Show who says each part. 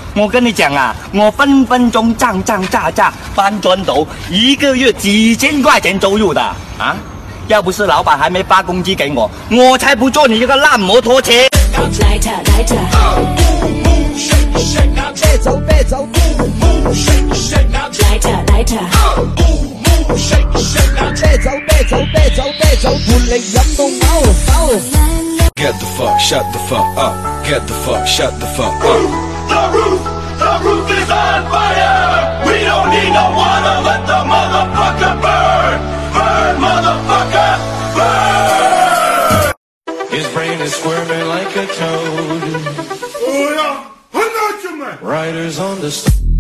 Speaker 1: 我跟你讲啊，我分分钟涨涨价价搬砖头，一个月几千块钱收入的啊！要不是老板还没发工资给我，我才不坐你这个烂摩托车。
Speaker 2: 来特来特，
Speaker 3: 别走别走，
Speaker 2: 来特来特，
Speaker 3: 别走别走别走别走，活力飲到飽飽。
Speaker 4: Get the fuck, shut the fuck up. Get the fuck, shut the fuck up.
Speaker 5: The roof is on fire. We don't need no water. Let the motherfucker burn. Burn, motherfucker, burn.
Speaker 6: His brain is squirming like a toad.
Speaker 5: Oh yeah, I know what you mean.
Speaker 6: Riders on the